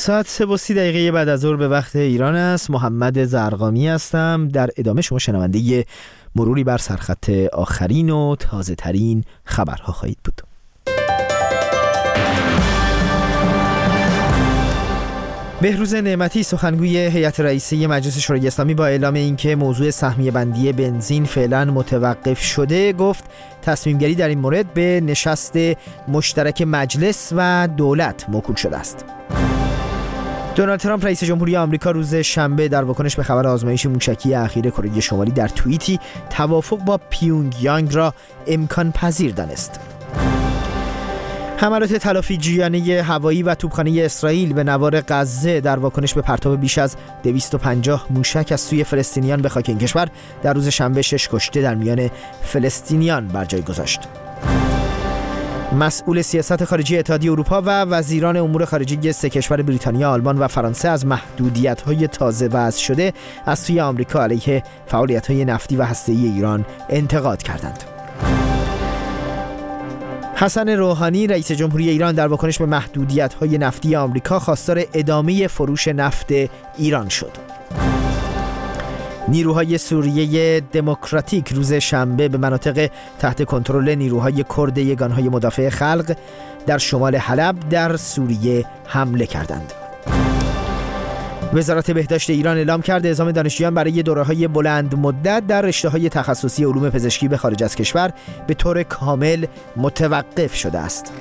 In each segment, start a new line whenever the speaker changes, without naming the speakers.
ساعت 3:30 بعد از ظهر به وقت ایران است. محمد زرقامی هستم. در ادامه شما شنونده مروری بر سرخط آخرین و تازه ترین خبرها خواهید بود. بهروز نعمتی سخنگوی هیئت رئیسه مجلس شورای اسلامی با اعلام اینکه موضوع سهمیه بندی بنزین فعلا متوقف شده گفت تصمیم گیری در این مورد به نشست مشترک مجلس و دولت موکول شده است. دونالد ترامپ رئیس جمهوری آمریکا روز شنبه در واکنش به خبر آزمایش موشکی اخیر کره شمالی در توییتی توافق با پیونگ یانگ را امکان پذیر دانست. حملات تلافی جویانه هوایی و توپخانه اسرائیل به نوار غزه در واکنش به پرتاب بیش از 250 موشک از سوی فلسطینیان به خاک این کشور در روز شنبه 6 کشته در میان فلسطینیان بر جای گذاشت. مسئول سیاست خارجی اتحادیه اروپا و وزیران امور خارجه 3 کشور بریتانیا، آلمان و فرانسه از محدودیت‌های تازه وضع شده از سوی آمریکا علیه فعالیت‌های نفتی و هسته‌ای ایران انتقاد کردند. حسن روحانی رئیس جمهوری ایران در واکنش به محدودیت‌های نفتی آمریکا خواستار ادامه فروش نفت ایران شد. نیروهای سوریه دموکراتیک روز شنبه به مناطق تحت کنترل نیروهای کرد یگانهای مدافع خلق در شمال حلب در سوریه حمله کردند. وزارت بهداشت ایران اعلام کرده اعزام دانشجویان برای دوره‌های بلند مدت در رشته‌های تخصصی علوم پزشکی به خارج از کشور به طور کامل متوقف شده است.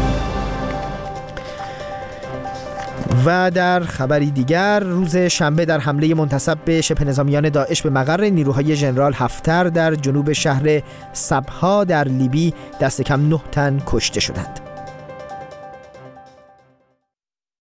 و در خبری دیگر روز شنبه در حمله منتسب به شبه نظامیان داعش به مقر نیروهای ژنرال حفتر در جنوب شهر صبها در لیبی دست کم 9 تن کشته شدند.